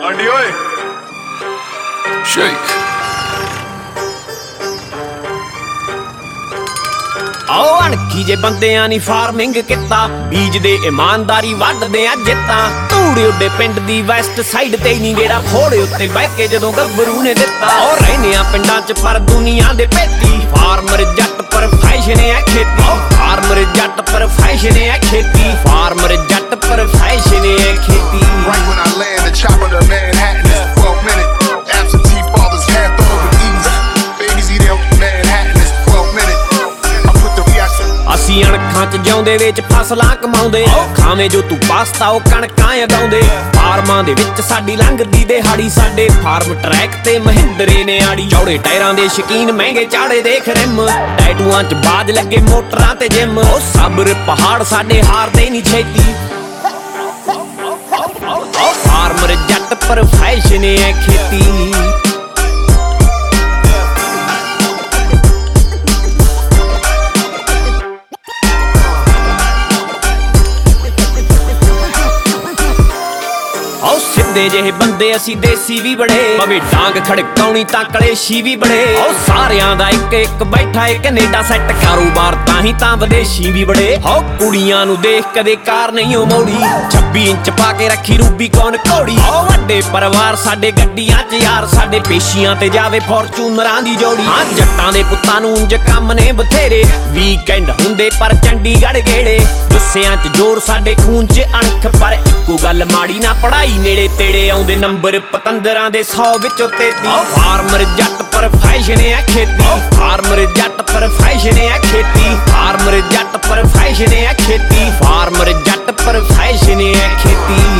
ਆਂਡੀ ਓਏ ਸ਼ੇਕ आओ अणखी जे बंदियां नी फार्मिंग किता बीजदे ईमानदारी वड्डदे आ जित्तां धूड़े उड्डे पिंड दी वैस्ट साइड ते नी गेड़ा फोड़े उत्ते बह के जदों गब्बरू ने दित्ता ओ रहने आ पिंडां च पर दुनिया दे पेती फार्मर जट पर फैशन है खेती फार्मर जट पर फैशन है खेती फार्मर जट पर फैशन है खेती Right when I land the chopper to Manhattan is 12 minutes absentee fathers half over easy babies eat out Manhattan is 12 minutes ਅਸੀਂ ਅਣਖਾਂ ਚ ਜਿਉਂਦੇ ਵਿੱਚ ਫਸਲਾਂ ਕਮਾਉਂਦੇ ਖਾਵੇਂ ਜੋ ਤੂੰ ਪਾਸਤਾ ਉਹ ਕਣਕਾਂ ਉਗਾਉਂਦੇ ਫਾਰਮਾਂ ਦੇ ਵਿੱਚ ਸਾਡੀ ਲੰਘਦੀ ਦਿਹਾੜੀ ਸਾਡੇ ਫਾਰਮ ਟਰੈਕ ਤੇ ਮਹਿੰਦਰੇ ਨੇ ਆੜੀ ਚੌੜੇ ਟਾਇਰਾਂ ਦੇ ਸ਼ਕੀਨ ਮਹਿੰਗੇ ਚਾੜੇ ਦੇਖ ਰਿਮ ਟੈਟੂਆਂ ਚ ਬਾਜ ਲੱਗੇ ਮੋਟਰਾਂ ਤੇ ਜਿਮ ਉਹ ਸਬਰ ਪਹਾੜ ਸਾਡੇ ਹਾਰਦੇ ਨਹੀਂ ਛੇਤੀ ਫਾਰਮਰ ਜੱਟ ਪਰ ਫੈਸ਼ਨ ਹੈ ਖੇਤੀ ਸਿੱਧੇ ਜਿਹੇ ਬੰਦੇ ਅਸੀਂ ਦੇਸੀ ਵੀ ਬੜੇ ਭਾਵੇਂ ਡਾਂਗ ਖੜਕਾਉਣੀ ਤਾਂ ਕਲੇਸ਼ੀ ਵੀ ਬੜੇ ਉਹ ਸਾਰਿਆਂ ਦਾ ਇੱਕ ਇੱਕ ਬੈਠਾ ਏ ਕੈਨੇਡਾ ਸੈੱਟ ਕਾਰੋਬਾਰ ਤਾਂ ਹੀ ਤਾਂ ਵਿਦੇਸ਼ੀ ਵੀ ਬੜੇ ਹੋ ਕੁੜੀਆਂ ਨੂੰ ਦੇਖ ਕਦੇ ਕਾਰ ਨਹੀਂ ਉਹ ਮੋੜੀ 26 ਇੰਚ ਪਾ ਕੇ ਰੱਖੀ ਰੂਬੀ ਕੌਣ ਘੋੜੀ ਉਹ ਵੱਡੇ ਪਰਿਵਾਰ ਸਾਡੇ ਗੱਡੀਆਂ 'ਚ ਯਾਰ ਸਾਡੇ ਪੇਸ਼ੀਆਂ ਤੇ ਜਾਵੇ ਫੋਰਚੂਨਰਾਂ ਦੀ ਜੋੜੀ ਹਾਂ ਜੱਟਾਂ ਦੇ ਪੁੱਤਾਂ ਨੂੰ ਉਂਝ ਕੰਮ ਨੇ ਬਥੇਰੇ ਵੀਕਐਂਡ ਹੁੰਦੇ ਪਰ ਚੰਡੀਗੜ੍ਹ ਗੇੜੇ ਗੁੱਸਿਆਂ 'ਚ ਜ਼ੋਰ ਸਾਡੇ ਖੂਨ 'ਚ ਅਣਖ ਪਰ ਇੱਕੋ ਗੱਲ ਮਾੜੀ ਨਾ ਪੜਾਈ ਨੇੜੇ ਤੇੜੇ ਆਉਂਦੇ ਨੰਬਰ ਪਤੰਦਰਾਂ ਦੇ 100 ਵਿੱਚੋਂ 33 ਫਾਰਮਰ ਜੱਟ ਪਰ ਫੈਸ਼ਨ ਹੈ ਖੇਤੀ ਫਾਰਮਰ ਜੱਟ ਪਰ ਫੈਸ਼ਨ ਹੈ ਖੇਤੀ ਫਾਰਮਰ ਜੱਟ ਪਰ ਫੈਸ਼ਨ ਹੈ ਖੇਤੀ ਫਾਰਮਰ ਜੱਟ ਪਰ ਫੈਸ਼ਨ ਹੈ ਖੇਤੀ